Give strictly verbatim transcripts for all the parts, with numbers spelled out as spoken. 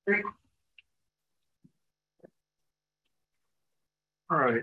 All right.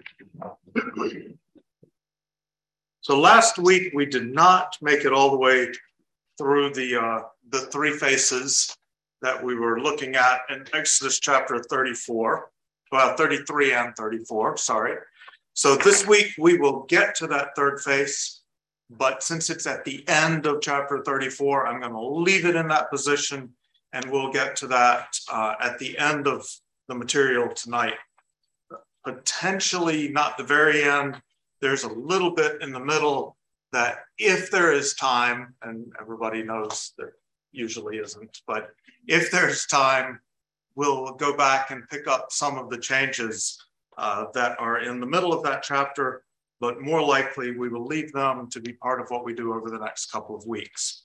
So last week we did not make it all the way through the uh, the three faces that we were looking at in Exodus chapter thirty-four, well, thirty-three and thirty-four, sorry. So this week we will get to that third face, but since it's at the end of chapter thirty-four, I'm going to leave it in that position, and we'll get to that uh, at the end of the material tonight. Potentially not the very end. There's a little bit in the middle that if there is time, and everybody knows there usually isn't, but if there's time, we'll go back and pick up some of the changes uh, that are in the middle of that chapter, but more likely we will leave them to be part of what we do over the next couple of weeks.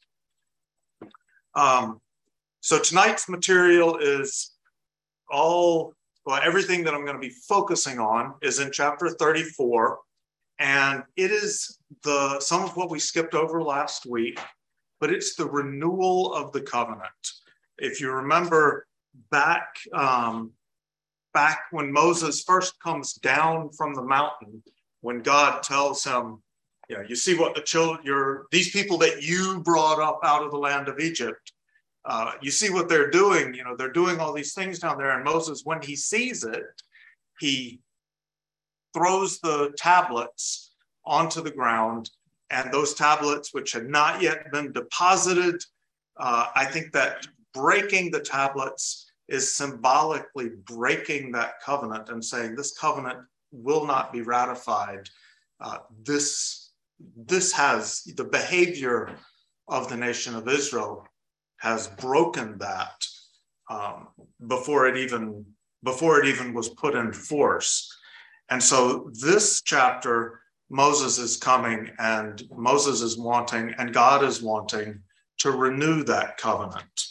Um, so tonight's material is all, well, everything that I'm going to be focusing on is in chapter thirty-four. And it is the some of what we skipped over last week, but it's the renewal of the covenant. If you remember back, um, back when Moses first comes down from the mountain, when God tells him, you know, you see what the children, your these people that you brought up out of the land of Egypt, uh, you see what they're doing. You know, they're doing all these things down there. And Moses, when he sees it, he throws the tablets onto the ground, and those tablets, which had not yet been deposited, uh, I think that breaking the tablets is symbolically breaking that covenant and saying this covenant will not be ratified. Uh, this, this has, the behavior of the nation of Israel has broken that um, before it even, before it even was put in force. And so this chapter, Moses is coming and Moses is wanting, and God is wanting to renew that covenant.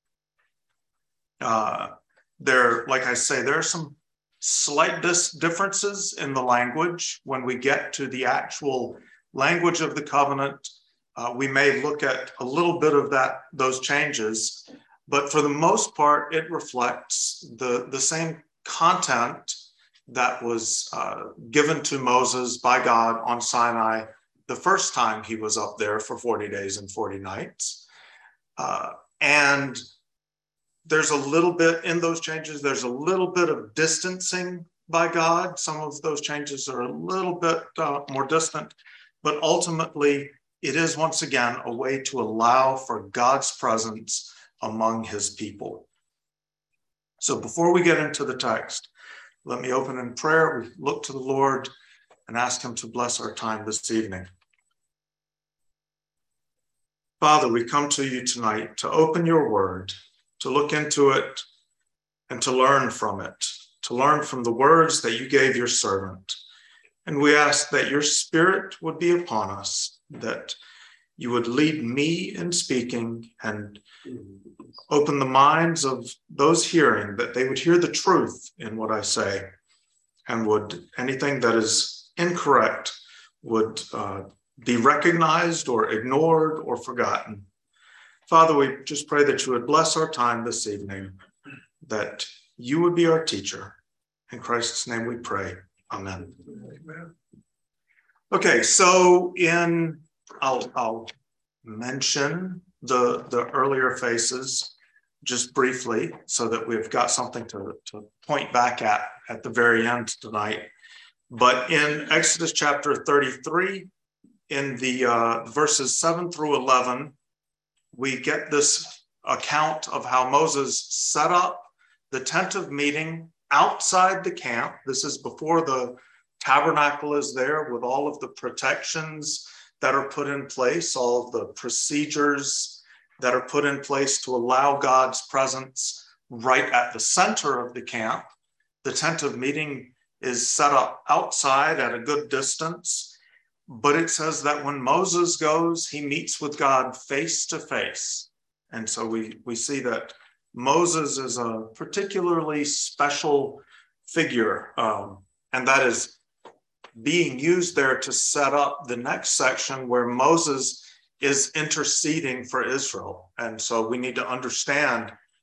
Uh, there, like I say, there are some slight dis- differences in the language. When we get to the actual language of the covenant, uh, we may look at a little bit of that, those changes, but for the most part, it reflects the, the same content that was uh, given to Moses by God on Sinai the first time he was up there for forty days and forty nights. Uh, and there's a little bit in those changes, there's a little bit of distancing by God. Some of those changes are a little bit uh, more distant, but ultimately it is once again a way to allow for God's presence among his people. So before we get into the text, let me open in prayer. We look to the Lord and ask him to bless our time this evening. Father, we come to you tonight to open your word, to look into it and to learn from it, to learn from the words that you gave your servant. And we ask that your spirit would be upon us, that you would lead me in speaking and open the minds of those hearing, that they would hear the truth in what I say, and would anything that is incorrect would uh, be recognized or ignored or forgotten. Father, we just pray that you would bless our time this evening, that you would be our teacher. In Christ's name we pray. Amen. Amen. Okay, so in, I'll, I'll mention the, the earlier faces just briefly so that we've got something to, to point back at at the very end tonight. But in Exodus chapter thirty-three, in the uh, verses seven through eleven, we get this account of how Moses set up the tent of meeting outside the camp. This is before the tabernacle is there with all of the protections that are put in place, all of the procedures that are put in place to allow God's presence right at the center of the camp. The tent of meeting is set up outside at a good distance, but it says that when Moses goes, he meets with God face to face. And so we, we see that Moses is a particularly special figure, um, and that is being used there to set up the next section where Moses is interceding for Israel. And so we need to understand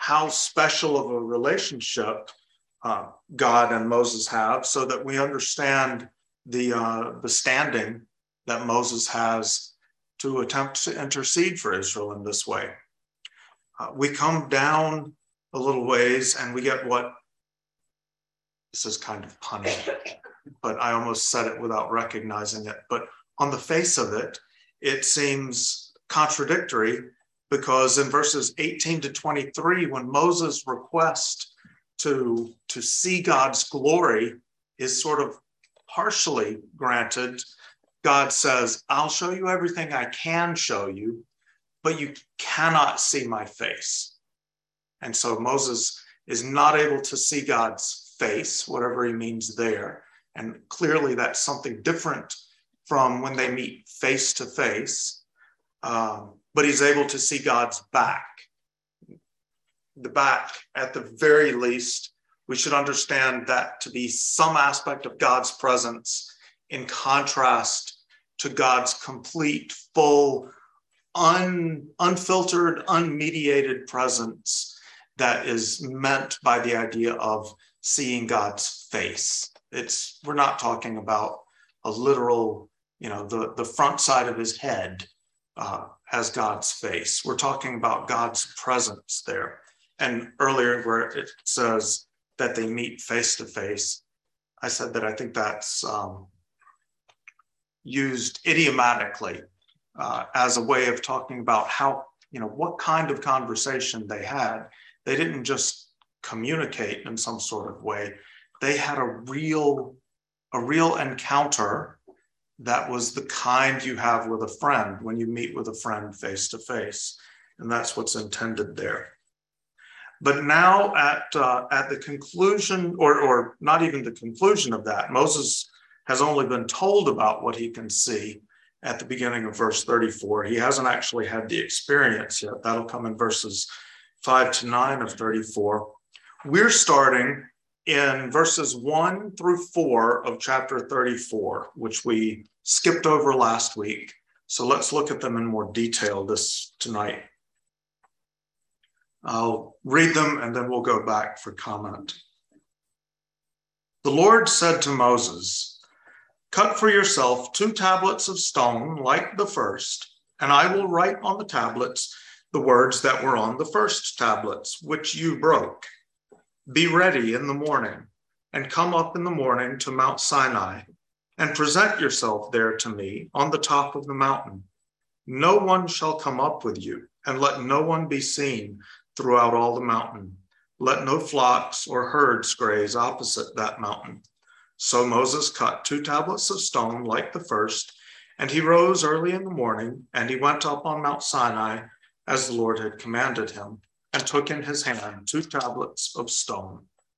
how special of a relationship uh, God and Moses have, so that we understand the uh, the standing that Moses has to attempt to intercede for Israel in this way. Uh, we come down a little ways and we get what, this is kind of punny, but I almost said it without recognizing it. But on the face of it, it seems contradictory, because in verses eighteen to twenty-three, when Moses' request to, to see God's glory is sort of partially granted, God says, I'll show you everything I can show you, but you cannot see my face. And so Moses is not able to see God's face, whatever he means there. And clearly that's something different from when they meet face to face. Um, but he's able to see God's back. The back, at the very least, we should understand that to be some aspect of God's presence in contrast to God's complete, full, un, unfiltered, unmediated presence that is meant by the idea of seeing God's face. It's, we're not talking about a literal, you know, the, the front side of his head uh, as God's face. We're talking about God's presence there. And earlier where it says that they meet face to face, I said that I think that's um, used idiomatically uh, as a way of talking about how, you know, what kind of conversation they had. They didn't just communicate in some sort of way. They had a real, a real encounter that was the kind you have with a friend when you meet with a friend face to face. And that's what's intended there. But now at, uh, at the conclusion, or, or not even the conclusion of that, Moses has only been told about what he can see at the beginning of verse thirty-four. He hasn't actually had the experience yet. That'll come in verses five to nine of thirty-four. We're starting in verses one through four of chapter thirty-four, which we skipped over last week. So let's look at them in more detail this tonight. I'll read them and then we'll go back for comment. The Lord said to Moses, "Cut for yourself two tablets of stone like the first, and I will write on the tablets the words that were on the first tablets, which you broke. Be ready in the morning, and come up in the morning to Mount Sinai, and present yourself there to me on the top of the mountain. No one shall come up with you, and let no one be seen throughout all the mountain. Let no flocks or herds graze opposite that mountain." So Moses cut two tablets of stone like the first, and he rose early in the morning, and he went up on Mount Sinai as the Lord had commanded him, and took in his hand two tablets of stone.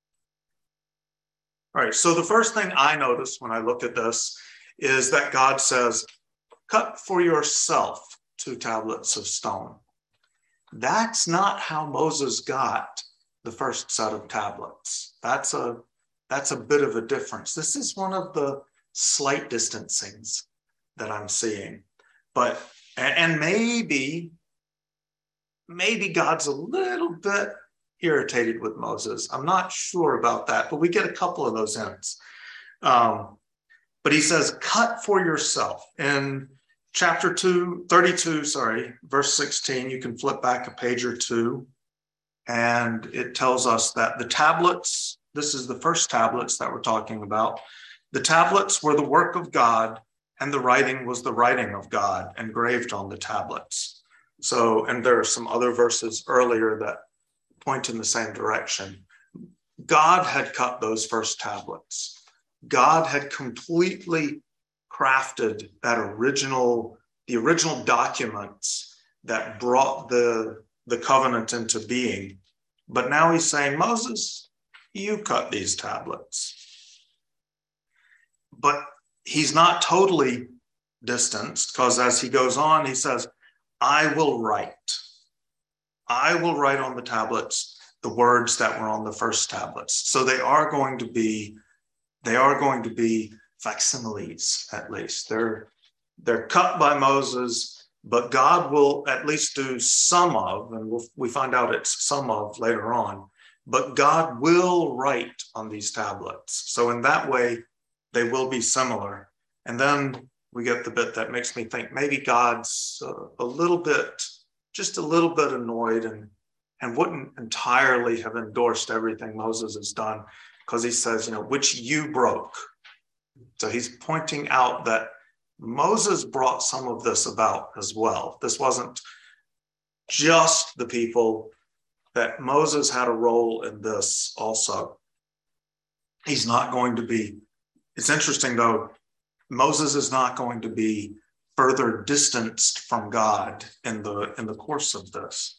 All right, so the first thing I notice when I look at this is that God says, cut for yourself two tablets of stone. That's not how Moses got the first set of tablets. That's a, that's a bit of a difference. This is one of the slight distancings that I'm seeing. But, and maybe, maybe God's a little bit irritated with Moses. I'm not sure about that, but we get a couple of those hints. Um, but he says, cut for yourself. In chapter two, thirty-two, sorry, verse sixteen, you can flip back a page or two, and it tells us that the tablets, this is the first tablets that we're talking about, the tablets were the work of God, and the writing was the writing of God engraved on the tablets. So, and there are some other verses earlier that point in the same direction. God had cut those first tablets. God had completely crafted that original, the original documents that brought the, the covenant into being. But now he's saying, Moses, you cut these tablets. But he's not totally distanced, because as he goes on, he says, I will write. I will write on the tablets the words that were on the first tablets. So they are going to be, they are going to be facsimiles, at least. They're, they're cut by Moses. but God will at least do some of, and we'll, we find out it's some of later on, but God will write on these tablets. So in that way, they will be similar. And then we get the bit that makes me think maybe God's uh, a little bit, just a little bit annoyed and, and wouldn't entirely have endorsed everything Moses has done, because he says, you know, which you broke. So he's pointing out that Moses brought some of this about as well. This wasn't just the people, that Moses had a role in this also. He's not going to be, it's interesting though, Moses is not going to be further distanced from God in the, in the course of this.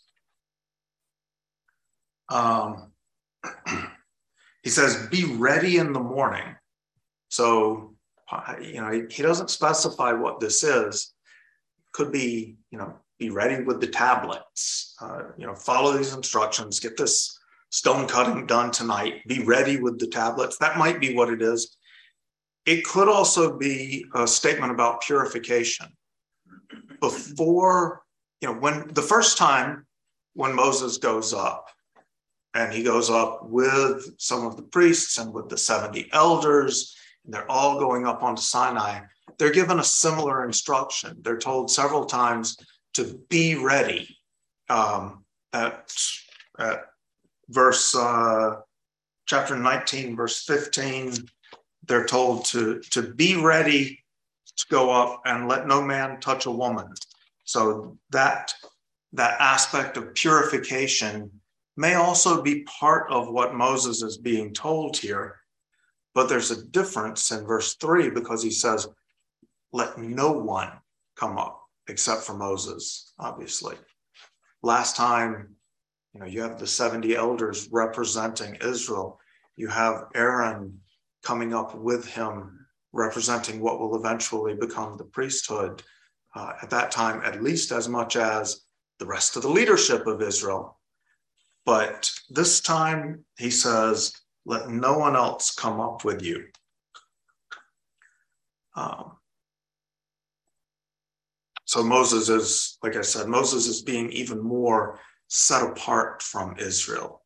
Um, he says, be ready in the morning. So, you know, he, he doesn't specify what this is. Could be, you know, be ready with the tablets, uh, you know, follow these instructions, get this stone cutting done tonight, be ready with the tablets. That might be what it is. It could also be a statement about purification. Before, you know, when the first time when Moses goes up, and he goes up with some of the priests and with the seventy elders, and they're all going up onto Sinai, they're given a similar instruction. They're told several times to be ready. Um, at, at verse, uh, chapter nineteen, verse fifteen, they're told to, to be ready to go up and let no man touch a woman. So that, that aspect of purification may also be part of what Moses is being told here. But there's a difference in verse three, because he says, let no one come up except for Moses, obviously. Last time, you know, you have the seventy elders representing Israel. You have Aaron coming up with him, representing what will eventually become the priesthood. Uh, at that time, at least as much as the rest of the leadership of Israel. But this time, he says, let no one else come up with you. Um, so Moses is, like I said, Moses is being even more set apart from Israel.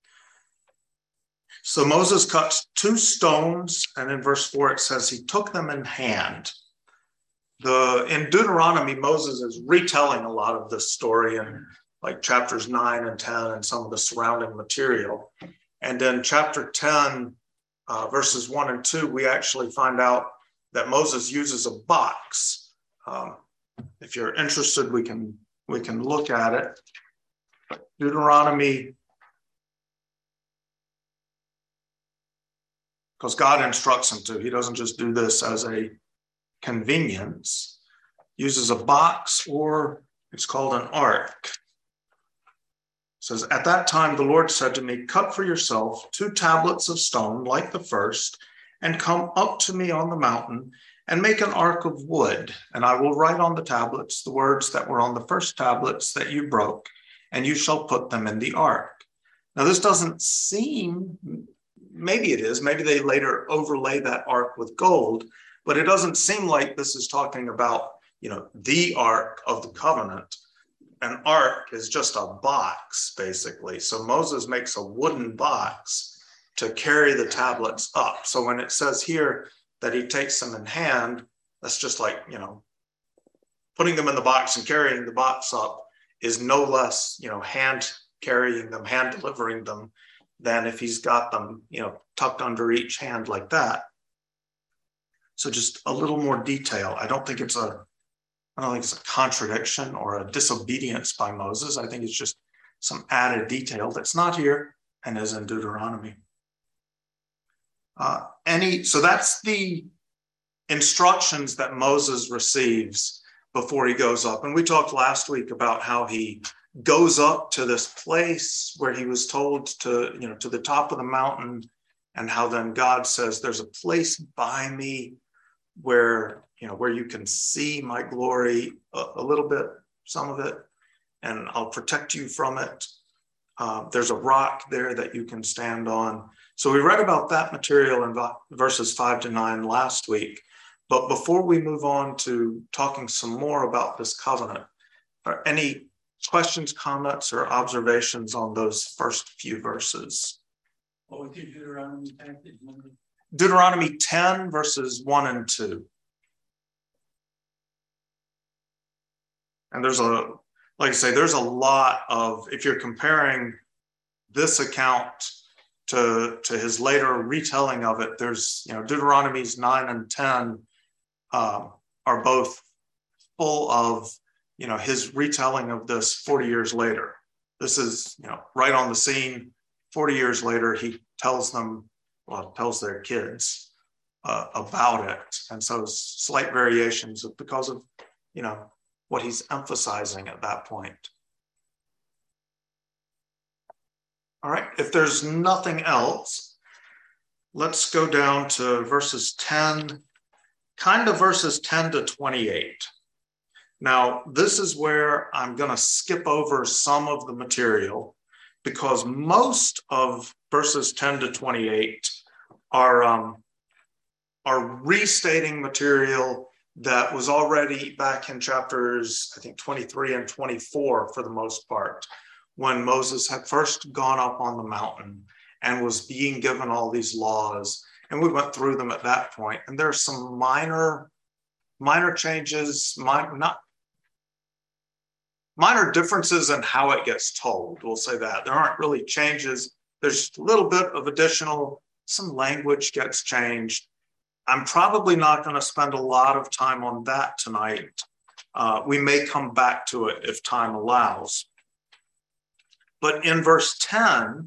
So Moses cuts two stones, and in verse four it says he took them in hand. The, in Deuteronomy, Moses is retelling a lot of this story in like chapters nine and ten and some of the surrounding material. And in chapter ten, uh, verses one and two, we actually find out that Moses uses a box. Um, if you're interested, we can, we can look at it. Deuteronomy, because God instructs him to. He doesn't just do this as a convenience. Uses a box, or it's called an ark. It says, at that time the Lord said to me, cut for yourself two tablets of stone like the first, and come up to me on the mountain, and make an ark of wood. And I will write on the tablets the words that were on the first tablets that you broke, and you shall put them in the ark. Now this doesn't seem, maybe it is, maybe they later overlay that ark with gold, but it doesn't seem like this is talking about, you know, the Ark of the Covenant. An ark is just a box, basically. So Moses makes a wooden box to carry the tablets up. So when it says here that he takes them in hand, that's just like, you know, putting them in the box and carrying the box up is no less, you know, hand carrying them, hand delivering them, than if he's got them, you know, tucked under each hand like that. So just a little more detail. I don't think it's a, I don't think it's a contradiction or a disobedience by Moses. I think it's just some added detail that's not here and is in Deuteronomy. Uh, any, so that's the instructions that Moses receives before he goes up. And we talked last week about how he goes up to this place where he was told to, you know, to the top of the mountain, and how then God says, there's a place by me where, you know, where you can see my glory a, a little bit, some of it, and I'll protect you from it. Uh, there's a rock there that you can stand on. So we read about that material in verses five to nine last week. But before we move on to talking some more about this covenant, Are any questions, comments, or observations on those first few verses? What was your Deuteronomy passage? Deuteronomy ten, verses one and two. And there's a, like I say, there's a lot of, if you're comparing this account to, to his later retelling of it, there's, you know, Deuteronomies nine and ten um, are both full of, you know, his retelling of this forty years later. This is, you know, right on the scene. forty years later, he tells them, well, tells their kids uh, about it. And so slight variations because of, you know, what he's emphasizing at that point. All right, if there's nothing else, let's go down to verses ten, kind of verses ten to twenty-eight. Now, this is where I'm going to skip over some of the material because most of verses ten to twenty-eight are, um, are restating material that was already back in chapters, I think, twenty-three and twenty-four for the most part, when Moses had first gone up on the mountain and was being given all these laws. And we went through them at that point. And there's some minor, minor changes, minor, not minor differences in how it gets told. We'll say that. There aren't really changes. There's a little bit of additional, some language gets changed. I'm probably not going to spend a lot of time on that tonight. Uh, we may come back to it if time allows. But in verse ten,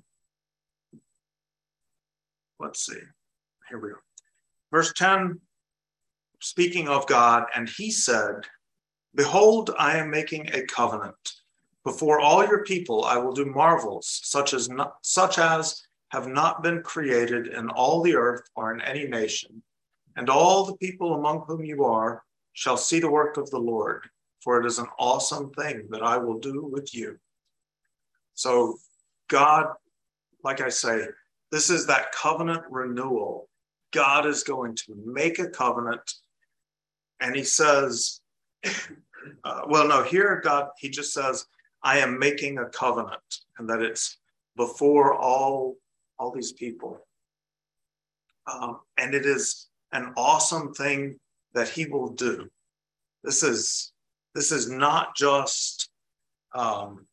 let's see, here we go. Verse ten, speaking of God, and he said, "Behold, I am making a covenant. Before all your people, I will do marvels, such as not, such as have not been created in all the earth or in any nation. And all the people among whom you are shall see the work of the Lord, for it is an awesome thing that I will do with you." So God, like I say, this is that covenant renewal. God is going to make a covenant, and he says, uh, well, no, here God, he just says, I am making a covenant, and that it's before all, all these people. Um, and it is an awesome thing that he will do. This is, this is not just, um,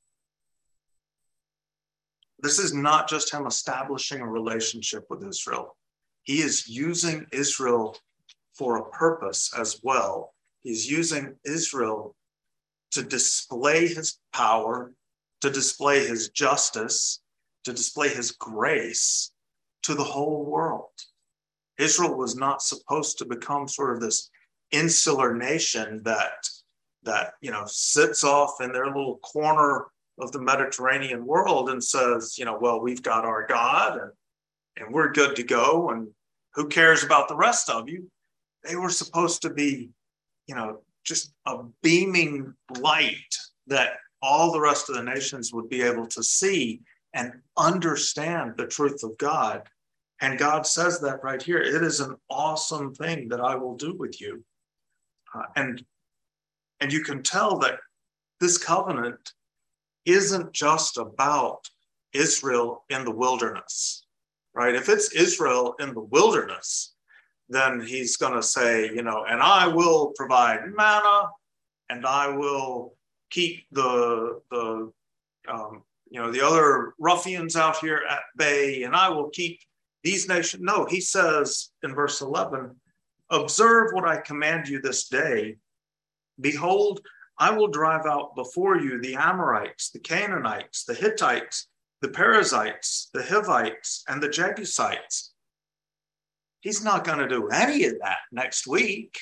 this is not just him establishing a relationship with Israel. He is using Israel for a purpose as well. He's using Israel to display his power, to display his justice, to display his grace to the whole world. Israel was not supposed to become sort of this insular nation that, that you know, sits off in their little corner of the Mediterranean world and says, you know, well, we've got our God and, and we're good to go, and who cares about the rest of you? They were supposed to be, you know, just a beaming light that all the rest of the nations would be able to see and understand the truth of God. And God says that right here. It is an awesome thing that I will do with you. Uh, and, and you can tell that this covenant isn't just about Israel in the wilderness, right? If it's Israel in the wilderness, then he's going to say, you know, and I will provide manna, and I will keep the, the um, you know, the other ruffians out here at bay, and I will keep these nations. No, he says in verse eleven, observe what I command you this day. Behold, I will drive out before you the Amorites, the Canaanites, the Hittites, the Perizzites, the Hivites, and the Jebusites. He's not going to do any of that next week.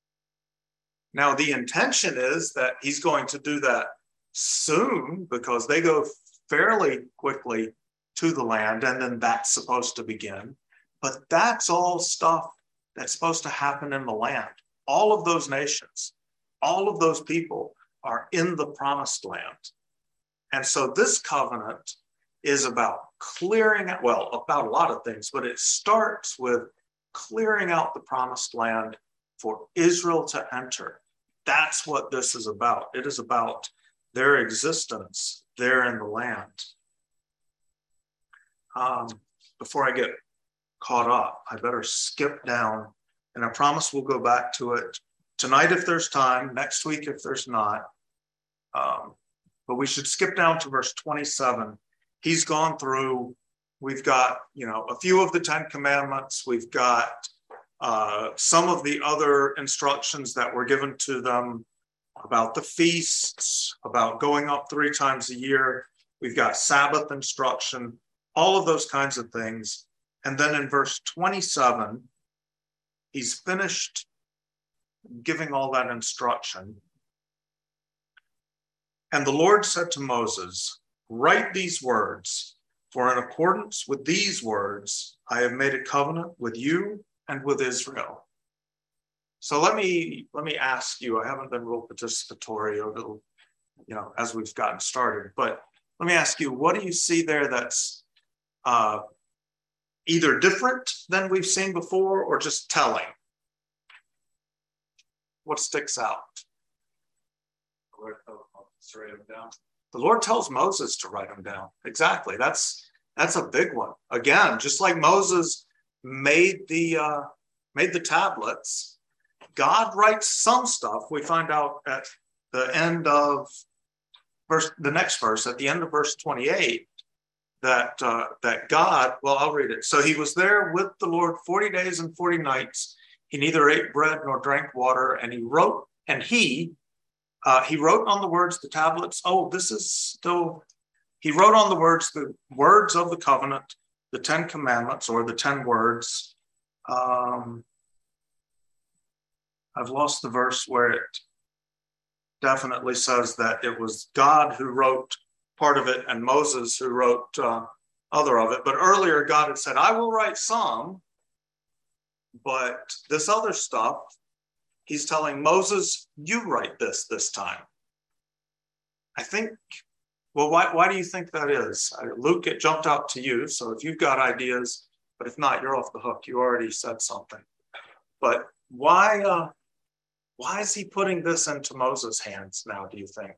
Now, the intention is that he's going to do that soon because they go fairly quickly to the land, and then that's supposed to begin. But that's all stuff that's supposed to happen in the land. All of those nations, all of those people are in the promised land. And so this covenant is about clearing out, well, about a lot of things, but it starts with clearing out the promised land for Israel to enter. That's what this is about. It is about their existence there in the land. Um, before I get caught up, I better skip down, and I promise we'll go back to it tonight if there's time, next week if there's not. Um, but we should skip down to verse twenty-seven. He's gone through, we've got, you know, a few of the Ten Commandments. We've got uh, some of the other instructions that were given to them about the feasts, about going up three times a year. We've got Sabbath instruction, all of those kinds of things. And then in verse twenty-seven, he's finished giving all that instruction. And the Lord said to Moses, write these words, for in accordance with these words, I have made a covenant with you and with Israel. So let me let me ask you, I haven't been real participatory over the, you know, as we've gotten started, but let me ask you, what do you see there that's uh, either different than we've seen before or just telling? What sticks out? The Lord tells Moses to write them down. The Lord tells Moses to write them down. Exactly. That's that's a big one. Again, just like Moses made the uh, made the tablets, God writes some stuff. We find out at the end of verse, the next verse, at the end of verse twenty-eight, that uh, that God, well, I'll read it. So he was there with the Lord forty days and forty nights. He neither ate bread nor drank water, and he wrote, and he uh, he wrote on the words, the tablets. Oh, this is still. He wrote on the words, the words of the covenant, the Ten Commandments, or the ten words. Um, I've lost the verse where it definitely says that it was God who wrote part of it and Moses who wrote uh, other of it. But earlier, God had said, I will write some, but this other stuff, he's telling Moses, you write this this time. I think, well, why, why do you think that is? Luke, it jumped out to you. So if you've got ideas, but if not, you're off the hook. You already said something. But why, uh, why is he putting this into Moses' hands now, do you think?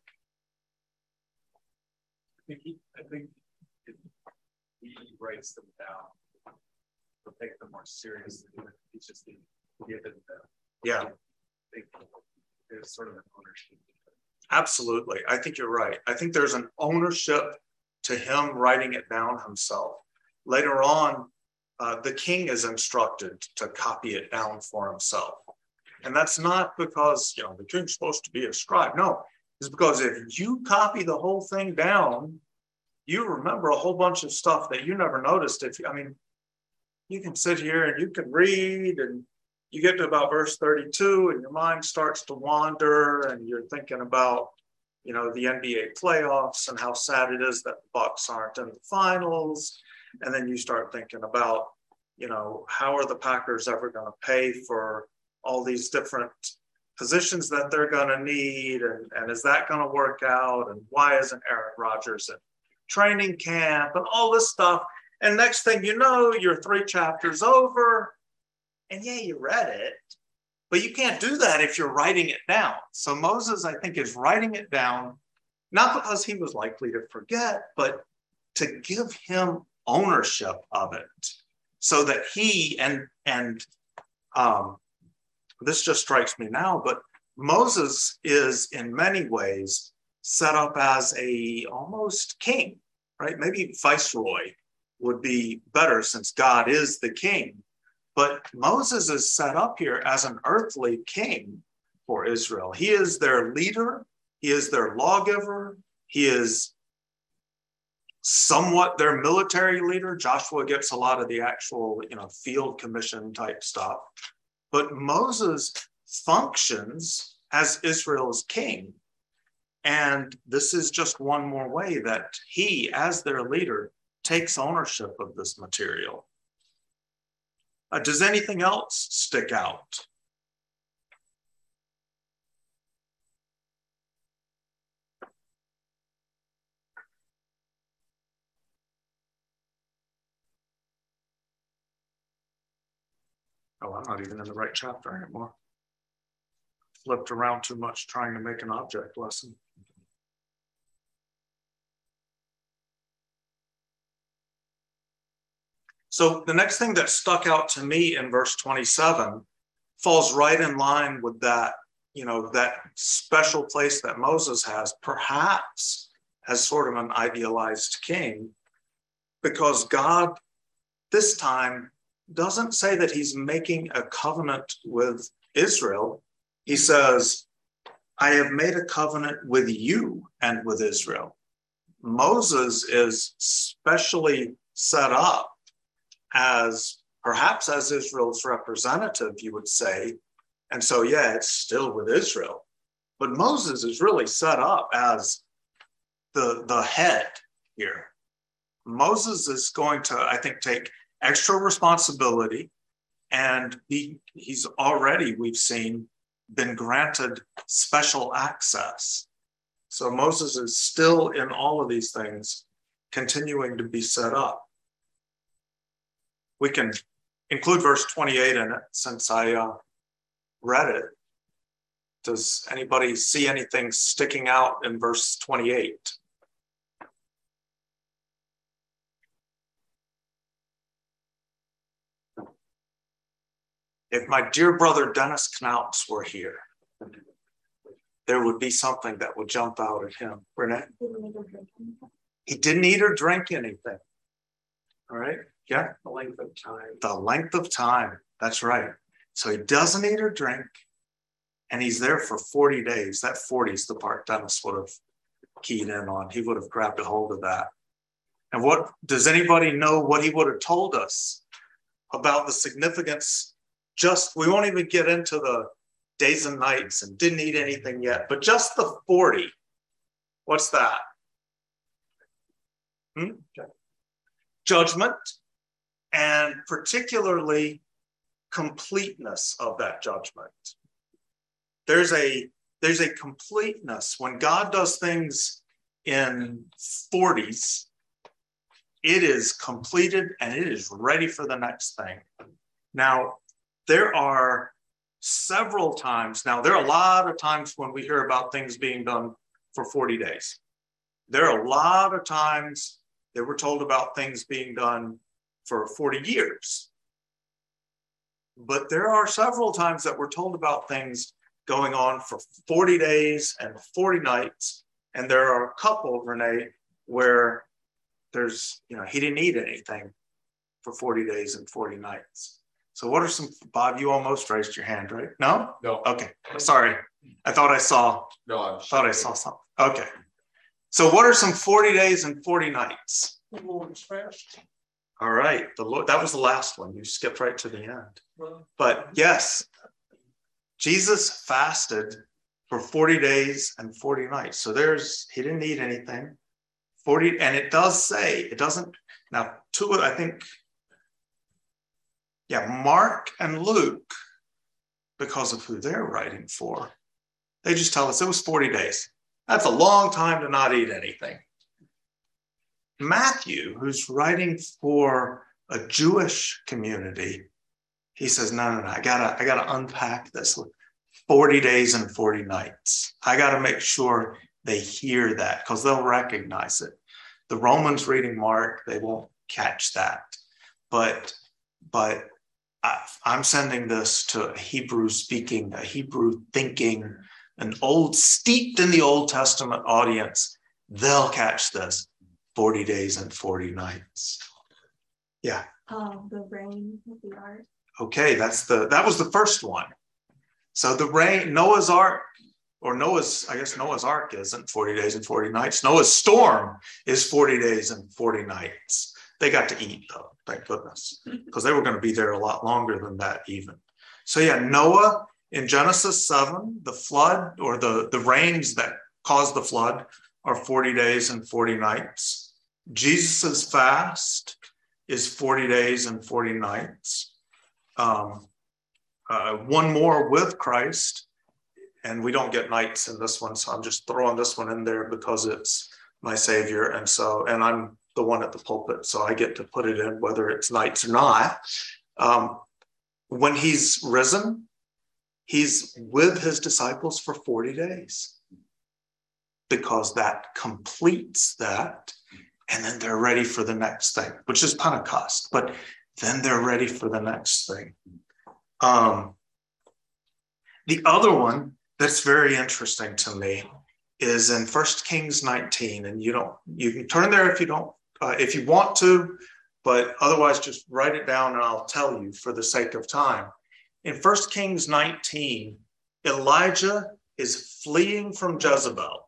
I think he, I think it, he writes them down. He'll take them more seriously. He's just given them. Yeah. I think there's sort of an ownership. Absolutely. I think you're right. I think there's an ownership to him writing it down himself. Later on, uh, the king is instructed to copy it down for himself. And that's not because, you know, the king's supposed to be a scribe. No, it's because if you copy the whole thing down, you remember a whole bunch of stuff that you never noticed. If I mean, you can sit here and you can read and you get to about verse thirty-two and your mind starts to wander and you're thinking about, you know, the N B A playoffs and how sad it is that the Bucks aren't in the finals. And then you start thinking about, you know, how are the Packers ever going to pay for all these different positions that they're going to need, and, and is that going to work out, and why isn't Aaron Rodgers in training camp, and all this stuff. And next thing you know, you're three chapters over, and yeah, you read it, but you can't do that if you're writing it down. So Moses, I think, is writing it down, not because he was likely to forget, but to give him ownership of it, so that he, and, and um, this just strikes me now, but Moses is in many ways set up as a almost king, right? Maybe viceroy would be better since God is the king. But Moses is set up here as an earthly king for Israel. He is their leader. He is their lawgiver. He is somewhat their military leader. Joshua gets a lot of the actual, you know, field commission type stuff. But Moses functions as Israel's king. And this is just one more way that he, as their leader, takes ownership of this material. Uh, does anything else stick out? Oh, I'm not even in the right chapter anymore. Flipped around too much trying to make an object lesson. So the next thing that stuck out to me in verse twenty-seven falls right in line with that, you know, that special place that Moses has, perhaps as sort of an idealized king, because God this time doesn't say that he's making a covenant with Israel. He says, I have made a covenant with you and with Israel. Moses is specially set up as perhaps as Israel's representative, you would say. And so, yeah, it's still with Israel. But Moses is really set up as the, the head here. Moses is going to, I think, take extra responsibility. And he, he's already, we've seen, been granted special access. So Moses is still in all of these things, continuing to be set up. We can include verse twenty-eight in it since I uh, read it. Does anybody see anything sticking out in verse twenty-eight? If my dear brother Dennis Knaups were here, there would be something that would jump out at him. Renee? He didn't eat or drink anything. All right? Yeah? The length of time. The length of time. That's right. So he doesn't eat or drink, and he's there for forty days. That forty is the part Dennis would have keyed in on. He would have grabbed a hold of that. And what does anybody know what he would have told us about the significance? Just, we won't even get into the days and nights and didn't eat anything yet, but just the forty. What's that? Hmm? Judgment, and particularly completeness of that judgment. There's a, there's a completeness. When God does things in forties, it is completed and it is ready for the next thing. Now, there are several times, now there are a lot of times when we hear about things being done for forty days. There are a lot of times that we're told about things being done for forty years. But there are several times that we're told about things going on for forty days and forty nights. And there are a couple, Renee, where there's, you know, he didn't eat anything for forty days and forty nights. So what are some, Bob, you almost raised your hand, right? No? No. Okay, sorry. I thought I saw, No, I'm thought I saw something. Okay. So what are some forty days and forty nights? The Lord's fast. All right, the Lord, that was the last one. You skipped right to the end. But yes, Jesus fasted for forty days and forty nights. So there's, he didn't eat anything. forty, and it does say, it doesn't, now two, I think, yeah, Mark and Luke, because of who they're writing for, they just tell us it was forty days. That's a long time to not eat anything. Matthew, who's writing for a Jewish community, he says, no, no, no, I gotta, I gotta unpack this. forty days and forty nights. I gotta make sure they hear that because they'll recognize it. The Romans reading Mark, they won't catch that. But, but I, I'm sending this to a Hebrew speaking, a Hebrew thinking, an old, steeped in the Old Testament audience. They'll catch this. forty days and forty nights. Yeah. Um, the rain of the ark. Okay, that's the, that was the first one. So the rain, Noah's Ark, or Noah's, I guess Noah's Ark isn't forty days and forty nights. Noah's storm is forty days and forty nights. They got to eat though, thank goodness, because they were going to be there a lot longer than that even. So yeah, Noah in Genesis seven, the flood or the, the rains that caused the flood are forty days and forty nights. Jesus's fast is forty days and forty nights. Um, uh, one more with Christ, and we don't get nights in this one, so I'm just throwing this one in there because it's my Savior, and so, and I'm the one at the pulpit, so I get to put it in whether it's nights or not. Um, when he's risen, he's with his disciples for forty days because that completes that. And then they're ready for the next thing, which is Pentecost. But then they're ready for the next thing. Um, the other one that's very interesting to me is in First Kings nineteen, and you don't, you can turn there if you don't, uh, if you want to, but otherwise just write it down and I'll tell you for the sake of time. In First Kings nineteen, Elijah is fleeing from Jezebel,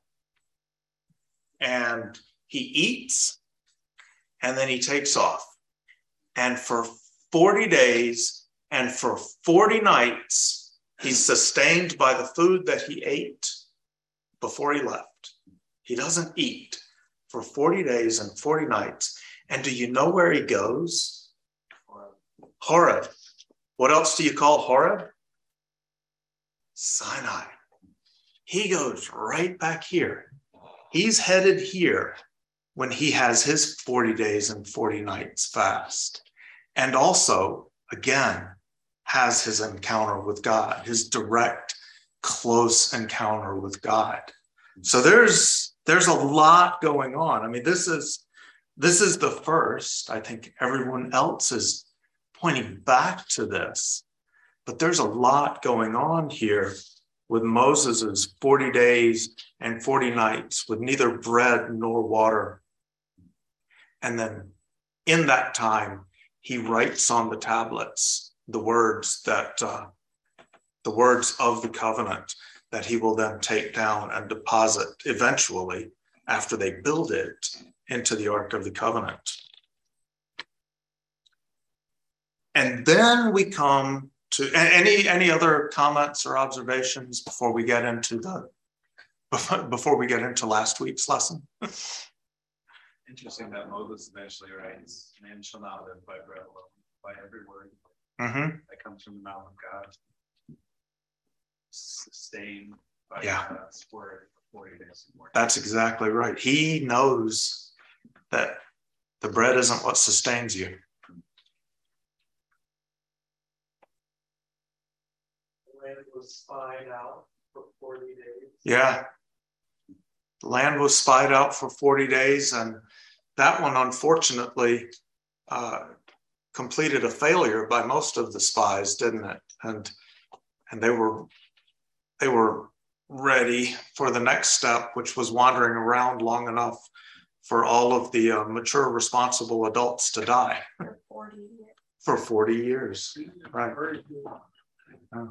and he eats, and then he takes off. And for forty days and for forty nights, he's sustained by the food that he ate before he left. He doesn't eat for forty days and forty nights. And do you know where he goes? Horeb. What else do you call Horeb? Sinai. He goes right back here. He's headed here when he has his forty days and forty nights fast. And also, again, has his encounter with God, his direct, close encounter with God. So there's there's a lot going on. I mean, this is this is the first. I think everyone else is pointing back to this, but there's a lot going on here with Moses's forty days and forty nights with neither bread nor water. And then in that time, he writes on the tablets the words that uh, the words of the covenant that he will then take down and deposit eventually after they build it into the Ark of the Covenant. And then we come to any any other comments or observations before we get into the before we get into last week's lesson. Interesting that Moses eventually writes, "Man shall not live by bread alone, by every word Mm-hmm. that comes from the mouth of God." Sustained by Yeah. God's word for forty days and more. That's exactly right. He knows that the bread isn't what sustains you. The land was spied out for forty days. Yeah. The land was spied out for forty days, and that one, unfortunately, uh, completed a failure by most of the spies, didn't it? And and they were they were ready for the next step, which was wandering around long enough for all of the uh, mature, responsible adults to die For forty years. for forty years. Right. Yeah.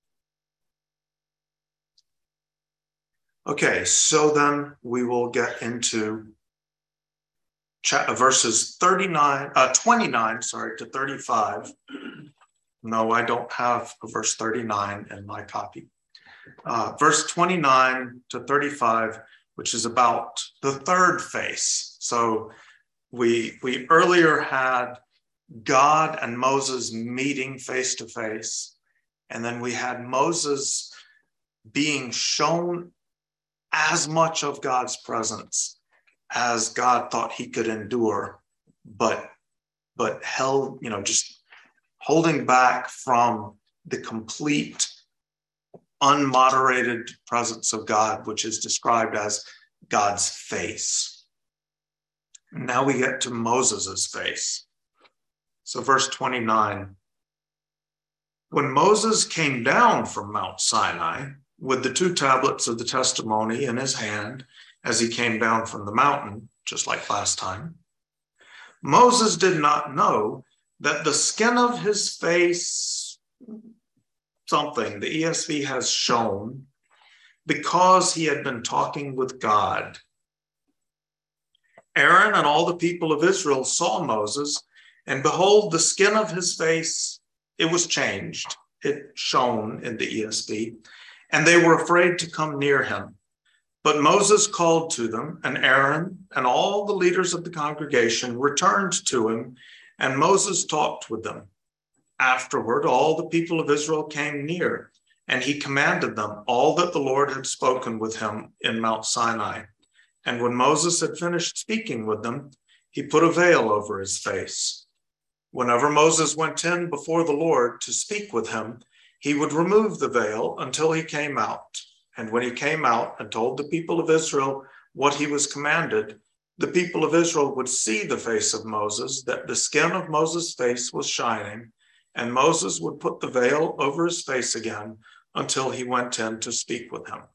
Okay, so then we will get into cha- verses thirty-nine, uh, twenty-nine, sorry, to thirty-five. No, I don't have a verse thirty-nine in my copy. Uh, verse twenty-nine to thirty-five, which is about the third face. So we we earlier had God and Moses meeting face to face, and then we had Moses being shown as much of God's presence as God thought he could endure, but but held, you know, just holding back from the complete unmoderated presence of God, which is described as God's face. Now we get to Moses's face. So verse twenty-nine, when Moses came down from Mount Sinai with the two tablets of the testimony in his hand as he came down from the mountain, just like last time, Moses did not know that the skin of his face, something the E S V has shown, because he had been talking with God. Aaron and all the people of Israel saw Moses, and behold, the skin of his face, it was changed. It shone in the E S V, and they were afraid to come near him. But Moses called to them, and Aaron and all the leaders of the congregation returned to him, and Moses talked with them. Afterward, all the people of Israel came near, and he commanded them all that the Lord had spoken with him in Mount Sinai. And when Moses had finished speaking with them, he put a veil over his face. Whenever Moses went in before the Lord to speak with him, he would remove the veil until he came out. And when he came out and told the people of Israel what he was commanded, the people of Israel would see the face of Moses, that the skin of Moses' face was shining, and Moses would put the veil over his face again until he went in to speak with him.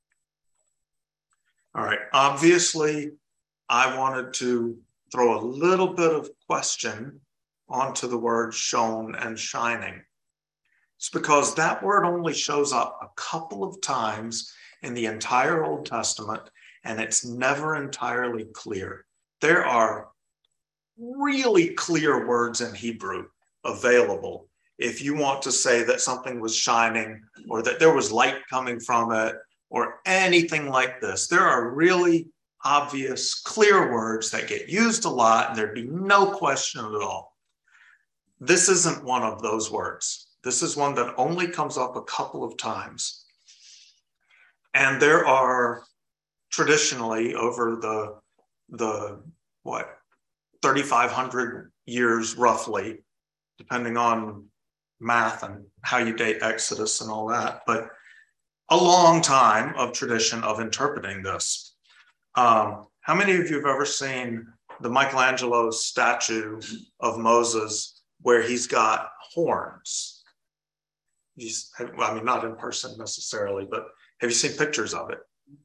All right, obviously, I wanted to throw a little bit of question onto the word shone and shining. It's because that word only shows up a couple of times in the entire Old Testament, and it's never entirely clear. There are really clear words in Hebrew available if you want to say that something was shining or that there was light coming from it or anything like this. There are really obvious, clear words that get used a lot, and there'd be no question at all. This isn't one of those words. This is one that only comes up a couple of times. And there are traditionally over the, the what, thirty-five hundred years roughly, depending on math and how you date Exodus and all that, but a long time of tradition of interpreting this. Um, how many of you have ever seen the Michelangelo statue of Moses where he's got horns? He's, well, I mean, not in person necessarily, but have you seen pictures of it?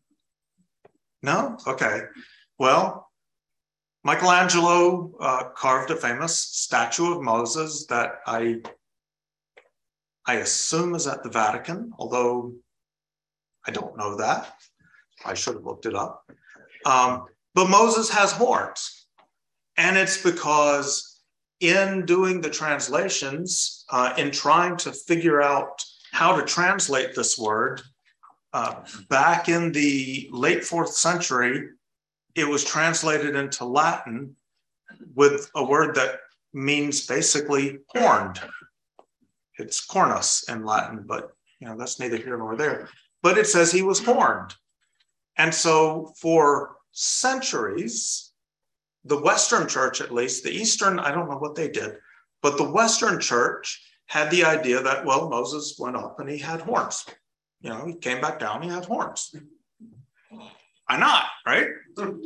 No? Okay. Well, Michelangelo uh, carved a famous statue of Moses that I, I assume is at the Vatican, although I don't know that. I should have looked it up. Um, but Moses has horns. And it's because in doing the translations, uh, in trying to figure out how to translate this word, uh, back in the late fourth century, it was translated into Latin with a word that means basically horned. It's cornus in Latin, but you know that's neither here nor there. But it says he was horned. And so for centuries, the Western church, at least, the Eastern, I don't know what they did, but the Western church had the idea that, well, Moses went up and he had horns. You know, he came back down, he had horns. Why not, right? Um,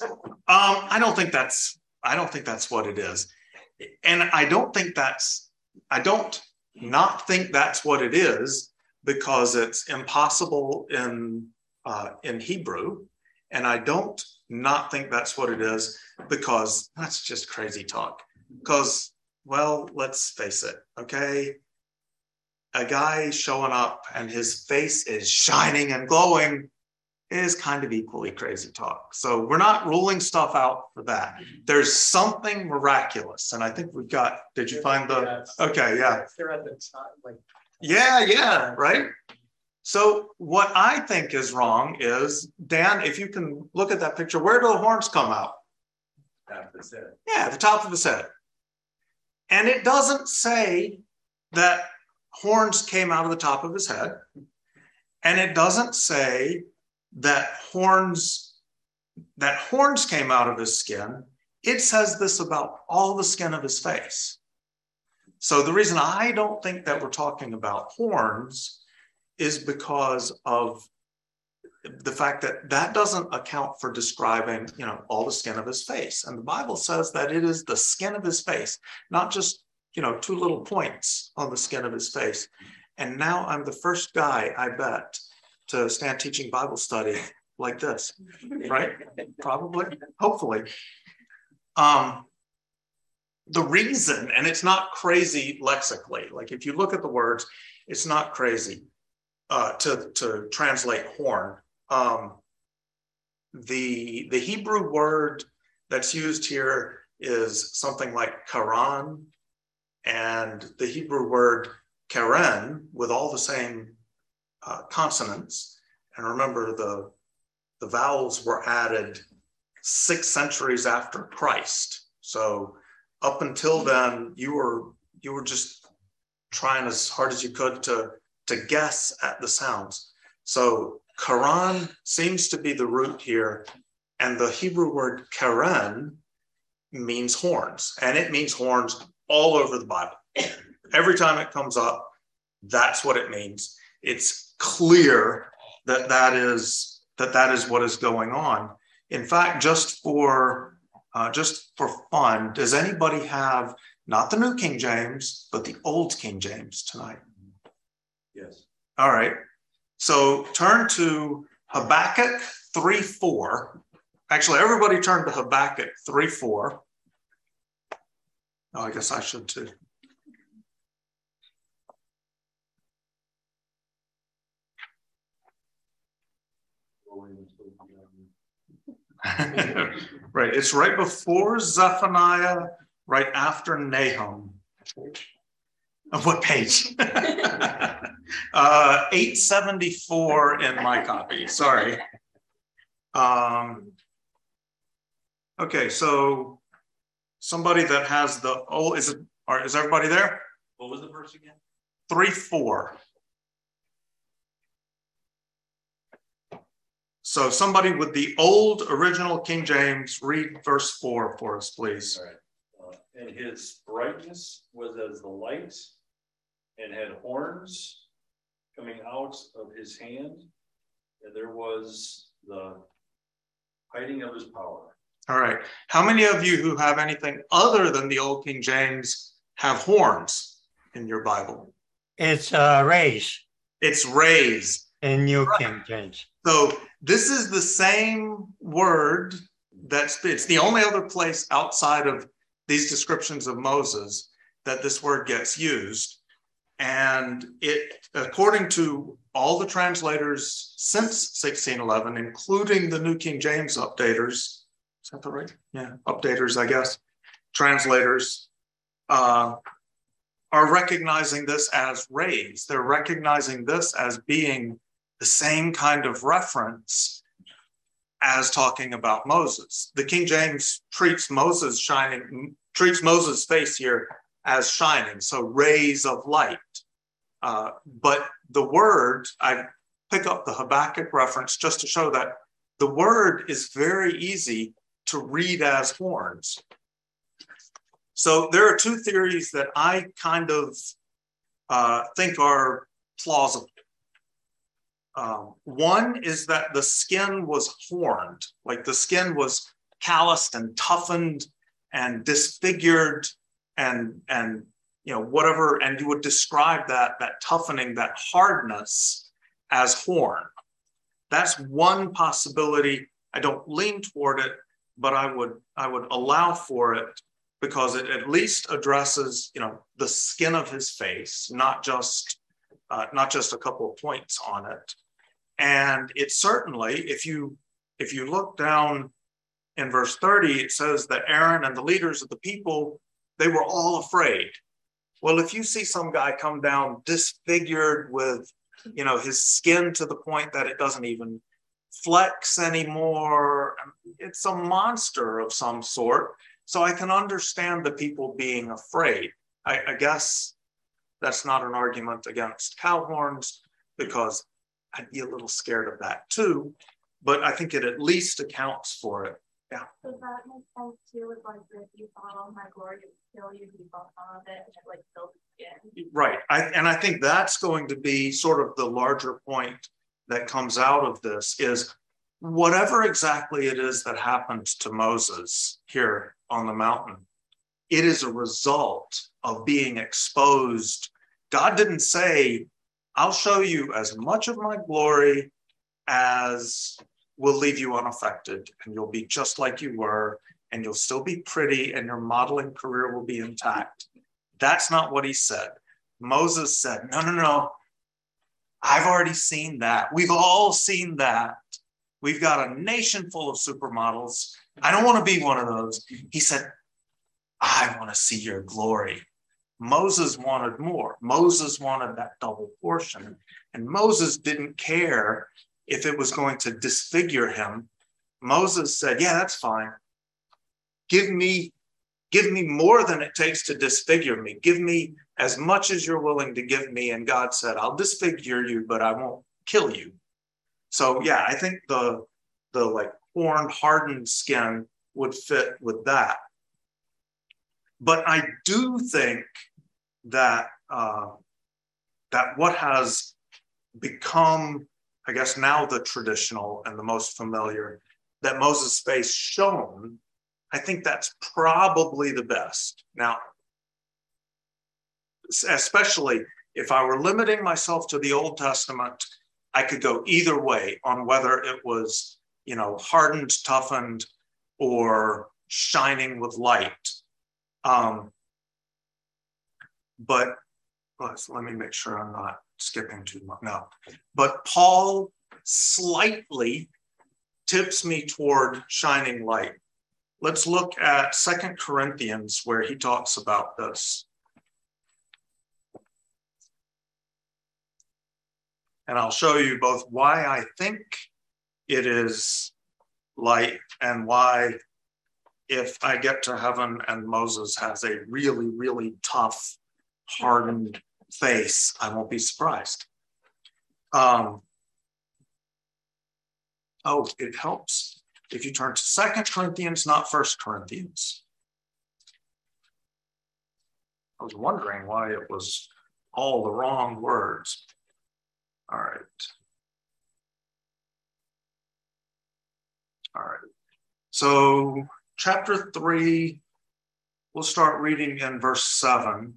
I don't think that's, I don't think that's what it is. And I don't think that's, I don't not think that's what it is because it's impossible in, uh, in Hebrew. And I don't not think that's what it is because that's just crazy talk. Because, well, let's face it, okay? A guy showing up and his face is shining and glowing is kind of equally crazy talk. So we're not ruling stuff out for that. There's something miraculous. And I think we've got, did you find the, okay, yeah. They're at the top, like. Yeah, yeah, right? So what I think is wrong is, Dan, if you can look at that picture, where do the horns come out? Half the set. Yeah, the top of his head. And it doesn't say that horns came out of the top of his head. And it doesn't say that horns, that horns came out of his skin. It says this about all the skin of his face. So the reason I don't think that we're talking about horns is because of the fact that that doesn't account for describing, you know, all the skin of his face. And the Bible says that it is the skin of his face, not just, you know, two little points on the skin of his face. And now I'm the first guy, I bet, to stand teaching Bible study like this, right? Probably, hopefully. Um, the reason, and it's not crazy lexically, like if you look at the words, it's not crazy uh, to, to translate horn. Um, the, the Hebrew word that's used here is something like karan, and the Hebrew word karen with all the same uh, consonants. And remember, the, the vowels were added six centuries after Christ. So up until then, you were you were just trying as hard as you could to, to guess at the sounds. So Quran seems to be the root here, and the Hebrew word karen means horns, and it means horns all over the Bible. Every time it comes up, that's what it means. It's clear that that is that that is what is going on In fact, just for uh, just for fun, does anybody have not the New King James, but the Old King James tonight? Yes. All right. So turn to Habakkuk three four. Actually, everybody turn to Habakkuk three four. Oh, I guess I should too. Right. It's right before Zephaniah, right after Nahum. What page? uh, eight seventy-four in my copy. Sorry. Um, okay, so somebody that has the oh, is it? Or is everybody there? What was the verse again? Three four. So somebody with the old original King James, read verse four for us, please. All right. Uh, and his brightness was as the light, and had horns coming out of his hand, and there was the hiding of his power. All right. How many of you who have anything other than the old King James have horns in your Bible? It's uh, raised It's raised. in New King James. So this is the same word that's, it's the only other place outside of these descriptions of Moses that this word gets used. And it, according to all the translators since sixteen eleven, including the New King James updaters, is that the right? Yeah, updaters, I guess, translators, uh, are recognizing this as raised. They're recognizing this as being the same kind of reference as talking about Moses. The King James treats Moses shining, treats Moses' face here as shining, so rays of light. Uh, but the word, I pick up the Habakkuk reference just to show that the word is very easy to read as horns. So there are two theories that I kind of uh, think are plausible. Um, one is that the skin was horned, like the skin was calloused and toughened and disfigured and, and you know, whatever, and you would describe that, that toughening, that hardness as horn. That's one possibility. I don't lean toward it, but I would, I would allow for it because it at least addresses, you know, the skin of his face, not just, uh, not just a couple of points on it. And it certainly, if you if you look down in verse thirty, it says that Aaron and the leaders of the people, they were all afraid. Well, if you see some guy come down disfigured with, you know, his skin to the point that it doesn't even flex anymore, it's a monster of some sort. So I can understand the people being afraid. I, I guess that's not an argument against cow horns, because I'd be a little scared of that too, but I think it at least accounts for it. Yeah. Does that make sense too with like if you follow my glory, it will kill you, you fall on it, and it like fills the skin? Right. I, and I think that's going to be sort of the larger point that comes out of this is whatever exactly it is that happened to Moses here on the mountain, it is a result of being exposed. God didn't say, I'll show you as much of my glory as will leave you unaffected, and you'll be just like you were, and you'll still be pretty, and your modeling career will be intact. That's not what he said. Moses said, no, no, no. I've already seen that. We've all seen that. We've got a nation full of supermodels. I don't want to be one of those. He said, I want to see your glory. Moses wanted more. Moses wanted that double portion. And Moses didn't care if it was going to disfigure him. Moses said, yeah, that's fine. Give me, give me more than it takes to disfigure me. Give me as much as you're willing to give me. And God said, I'll disfigure you, but I won't kill you. So yeah, I think the, the like horned, hardened skin would fit with that. But I do think that uh, that what has become, I guess now the traditional and the most familiar, that Moses' face shone, I think that's probably the best. Now, especially if I were limiting myself to the Old Testament, I could go either way on whether it was, you know, hardened, toughened, or shining with light. Um, but let's, let me make sure I'm not skipping too much. No, but Paul slightly tips me toward shining light. Let's look at Second Corinthians, where he talks about this. And I'll show you both why I think it is light and why, if I get to heaven and Moses has a really, really tough, hardened face, I won't be surprised. Um, oh, it helps if you turn to Second Corinthians, not First Corinthians. I was wondering why it was all the wrong words. All right. All right. So chapter three, we'll start reading in verse seven.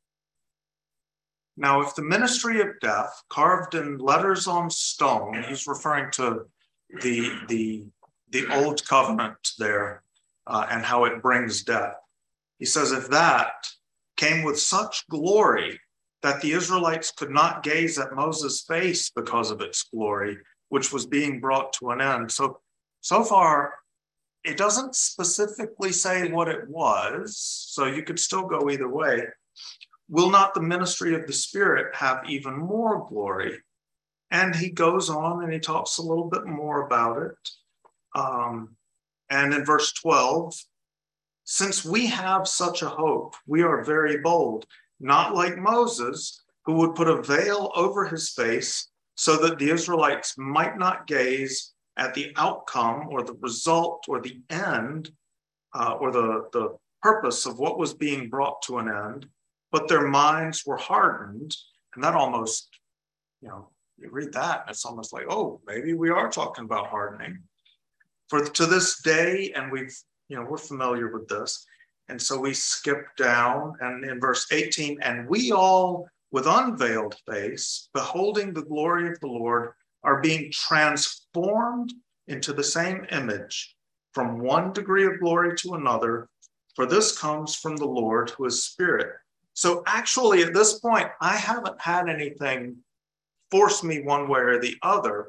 Now, if the ministry of death carved in letters on stone, he's referring to the, the, the old covenant there uh, and how it brings death. He says, if that came with such glory that the Israelites could not gaze at Moses' face because of its glory, which was being brought to an end. So, so far, it doesn't specifically say what it was, so you could still go either way. Will not the ministry of the Spirit have even more glory? And he goes on and he talks a little bit more about it. Um, and in verse twelve, since we have such a hope, we are very bold, not like Moses, who would put a veil over his face so that the Israelites might not gaze at the outcome or the result or the end uh, or the, the purpose of what was being brought to an end, but their minds were hardened. And that almost, you know, you read that and it's almost like, oh, maybe we are talking about hardening. For to this day, and we've, you know, we're familiar with this. And so we skip down, and in verse eighteen, and we all with unveiled face, beholding the glory of the Lord, are being transformed into the same image from one degree of glory to another, for this comes from the Lord who is Spirit. So actually at this point, I haven't had anything force me one way or the other.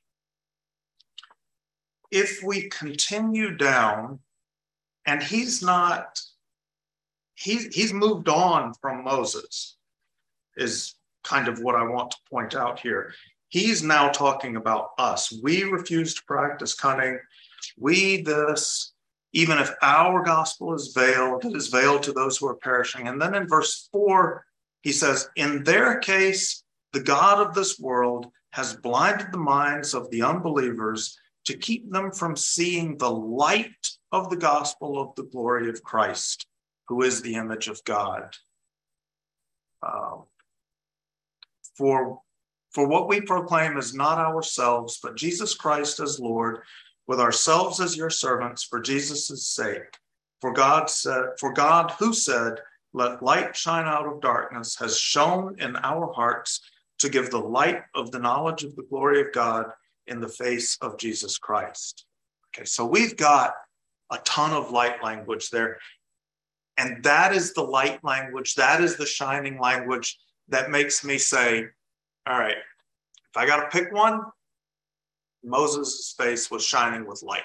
If we continue down, and he's not, he's, he's moved on from Moses, is kind of what I want to point out here. He's now talking about us. We refuse to practice cunning. We this, even if our gospel is veiled, it is veiled to those who are perishing. And then in verse four, he says, in their case, the God of this world has blinded the minds of the unbelievers to keep them from seeing the light of the gospel of the glory of Christ, who is the image of God. Uh, for, for what we proclaim is not ourselves, but Jesus Christ as Lord, with ourselves as your servants for Jesus' sake. For God said, for God who said, let light shine out of darkness, has shone in our hearts to give the light of the knowledge of the glory of God in the face of Jesus Christ. Okay, so we've got a ton of light language there. And that is the light language, that is the shining language that makes me say, all right, if I got to pick one, Moses' face was shining with light.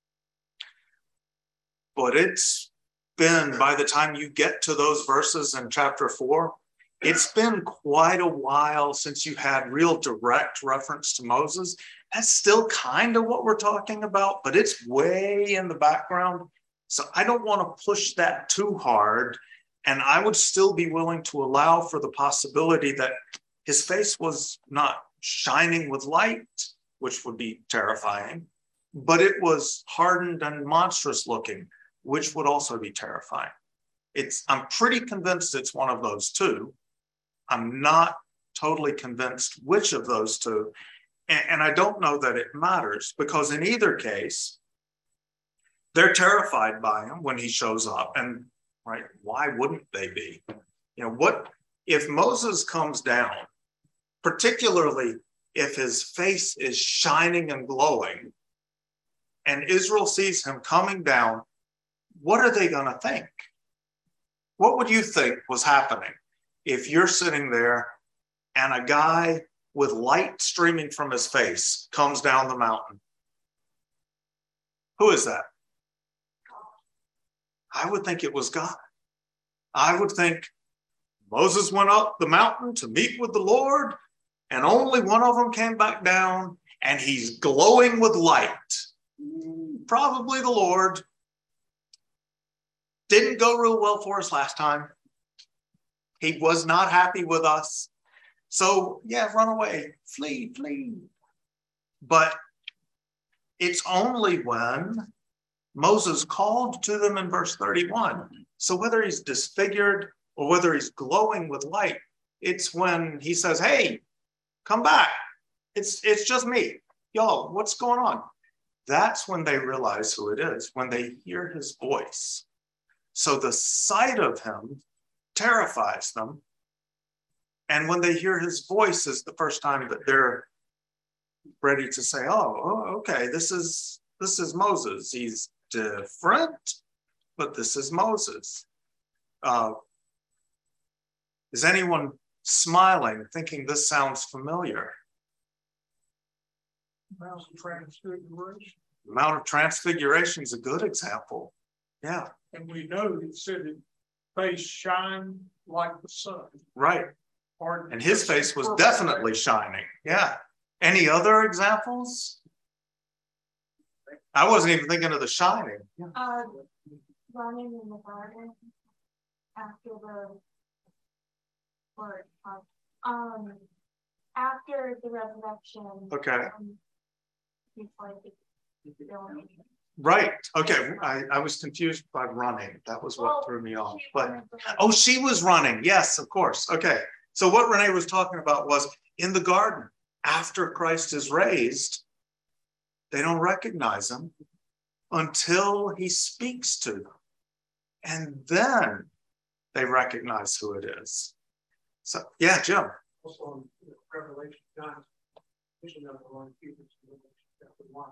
But it's been, by the time you get to those verses in chapter four, it's been quite a while since you had real direct reference to Moses. That's still kind of what we're talking about, but it's way in the background. So I don't want to push that too hard. And I would still be willing to allow for the possibility that his face was not shining with light, which would be terrifying, but it was hardened and monstrous looking, which would also be terrifying. It's, I'm pretty convinced it's one of those two. I'm not totally convinced which of those two. And, and I don't know that it matters, because in either case, they're terrified by him when he shows up. And right, why wouldn't they be? You know, what if Moses comes down, particularly if his face is shining and glowing, and Israel sees him coming down, what are they going to think? What would you think was happening if you're sitting there and a guy with light streaming from his face comes down the mountain? Who is that? I would think it was God. I would think Moses went up the mountain to meet with the Lord, and only one of them came back down, and he's glowing with light. Probably the Lord. Didn't go real well for us last time. He was not happy with us. So, yeah, run away, flee, flee. But it's only when Moses called to them in verse thirty-one. So whether he's disfigured or whether he's glowing with light, it's when he says, hey, come back. It's, it's just me. Y'all, what's going on? That's when they realize who it is, when they hear his voice. So the sight of him terrifies them. And when they hear his voice is the first time that they're ready to say, oh, oh okay, this is, this is Moses. He's different, but this is Moses. Uh, is anyone smiling, thinking this sounds familiar? Mount of Transfiguration. Mount of Transfiguration is a good example. Yeah. And we know it said his face shine like the sun. Right. Or and his face was definitely shining. Yeah. Any other examples? I wasn't even thinking of the shining. Yeah. Uh, running in the garden after the, or, um, after the resurrection. Okay. Um, he's like, going. Right. Okay. I, I was confused by running. That was what well, threw me off. But oh, she was running. Yes, of course. Okay. So what Renee was talking about was in the garden, after Christ is raised, they don't recognize him until he speaks to them. And then they recognize who it is. So yeah, Jim. Also in Revelation nine, vision of the Lord Jesus in Revelation chapter one.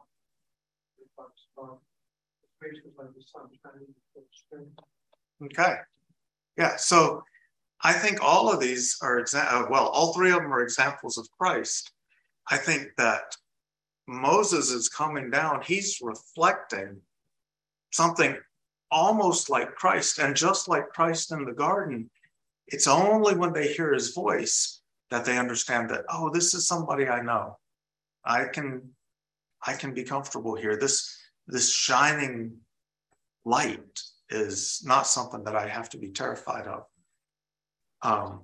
Okay. Yeah. So I think all of these are exa- well, all three of them are examples of Christ. I think that Moses is coming down. He's reflecting something almost like Christ, and just like Christ in the garden, it's only when they hear his voice that they understand that, oh, this is somebody I know. I can I can be comfortable here. This, this shining light is not something that I have to be terrified of. Um,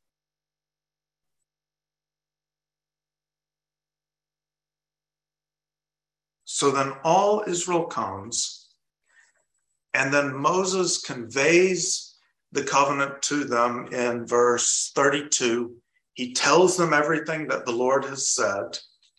so then all Israel comes, and then Moses conveys the covenant to them in verse thirty-two. He tells them everything that the Lord has said.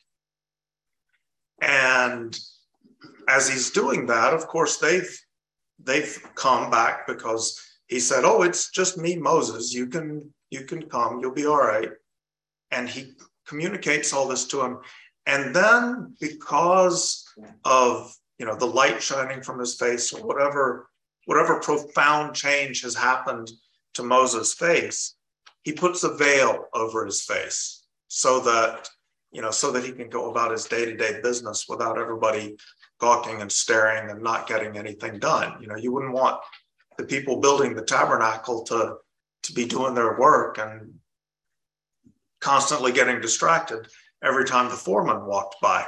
And as he's doing that, of course, they've they've come back because he said, oh, it's just me, Moses. You can you can come. You'll be all right. And he communicates all this to him. And then because of, you know, the light shining from his face or whatever, whatever profound change has happened to Moses' face, he puts a veil over his face so that you know, so that he can go about his day-to-day business without everybody gawking and staring and not getting anything done. You know, you wouldn't want the people building the tabernacle to, to be doing their work and constantly getting distracted every time the foreman walked by.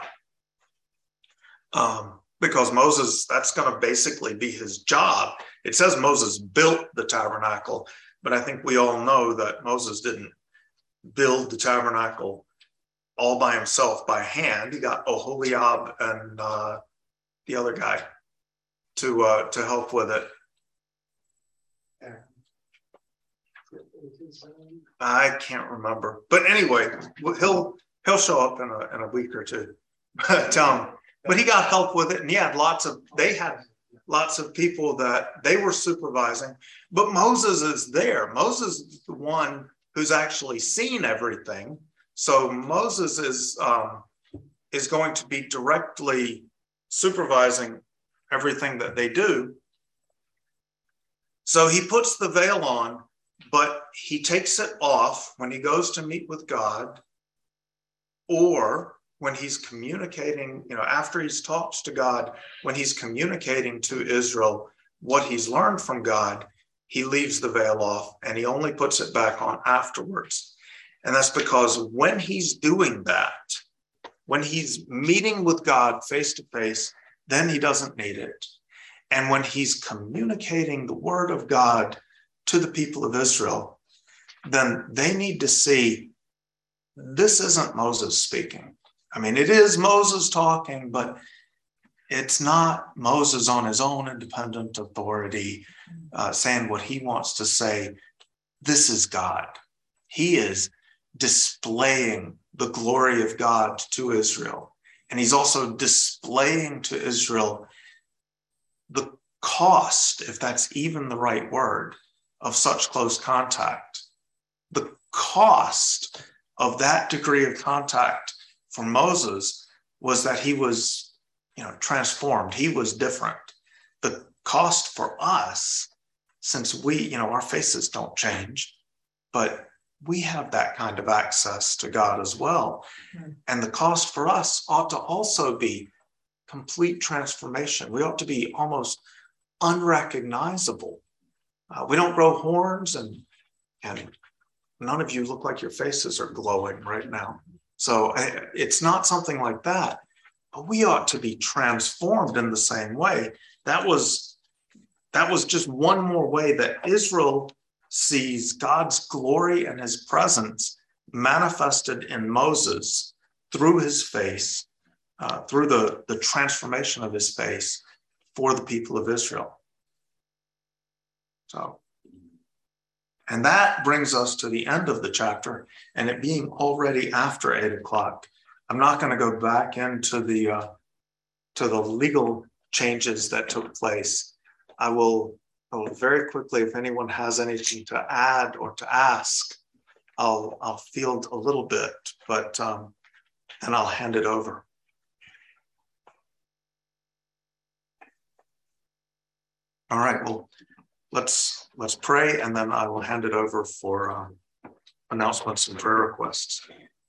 Um, because Moses, that's going to basically be his job. It says Moses built the tabernacle, but I think we all know that Moses didn't build the tabernacle all by himself by hand. He got Oholiab and uh, the other guy to uh, to help with it. I can't remember, but anyway, he'll he'll show up in a in a week or two. But um, but he got help with it, and he had lots of. They had lots of people that they were supervising, but Moses is there. Moses is the one who's actually seen everything. So Moses is, um, is going to be directly supervising everything that they do. So he puts the veil on, but he takes it off when he goes to meet with God, or when he's communicating, you know, after he's talked to God, when he's communicating to Israel what he's learned from God, he leaves the veil off and he only puts it back on afterwards. And that's because when he's doing that, when he's meeting with God face to face, then he doesn't need it. And when he's communicating the word of God to the people of Israel, then they need to see this isn't Moses speaking. I mean, it is Moses talking, but it's not Moses on his own independent authority uh, saying what he wants to say. This is God. He is displaying the glory of God to Israel. And he's also displaying to Israel the cost, if that's even the right word, of such close contact. The cost of that degree of contact for Moses was that he was, you know, transformed. He was different. The cost for us, since we, you know, our faces don't change, but we have that kind of access to God as well. Mm. And the cost for us ought to also be complete transformation. We ought to be almost unrecognizable. Uh, we don't grow horns, and and none of you look like your faces are glowing right now. So I, it's not something like that, but we ought to be transformed in the same way. That was, that was just one more way that Israel sees God's glory and his presence manifested in Moses through his face, uh, through the, the transformation of his face for the people of Israel. So, and that brings us to the end of the chapter, and it being already after eight o'clock. I'm not going to go back into the uh, to the legal changes that took place. I will, I will very quickly, if anyone has anything to add or to ask, I'll I'll field a little bit, but um, then I'll hand it over. All right. Well, let's let's pray, and then I will hand it over for um, announcements and prayer requests.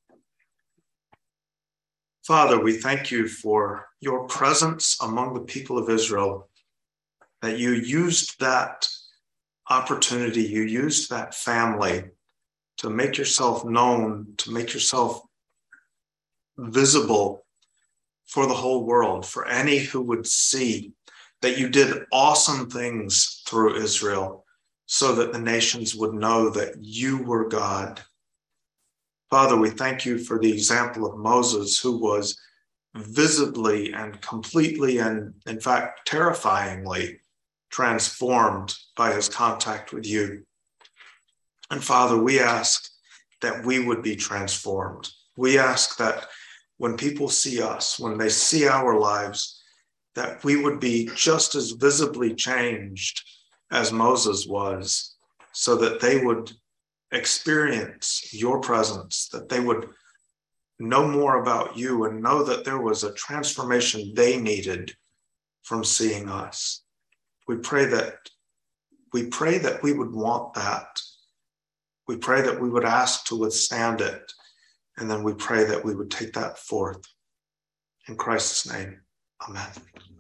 Father, we thank you for your presence among the people of Israel, that you used that opportunity, you used that family to make yourself known, to make yourself visible for the whole world, for any who would see that you did awesome things through Israel so that the nations would know that you were God. Father, we thank you for the example of Moses, who was visibly and completely and, in fact, terrifyingly transformed by his contact with you. And Father, we ask that we would be transformed. We ask that when people see us, when they see our lives, that we would be just as visibly changed as Moses was, so that they would experience your presence, that they would know more about you and know that there was a transformation they needed from seeing us. We pray that we pray that we would want that. We pray that we would ask to withstand it. And then we pray that we would take that forth. In Christ's name, amen.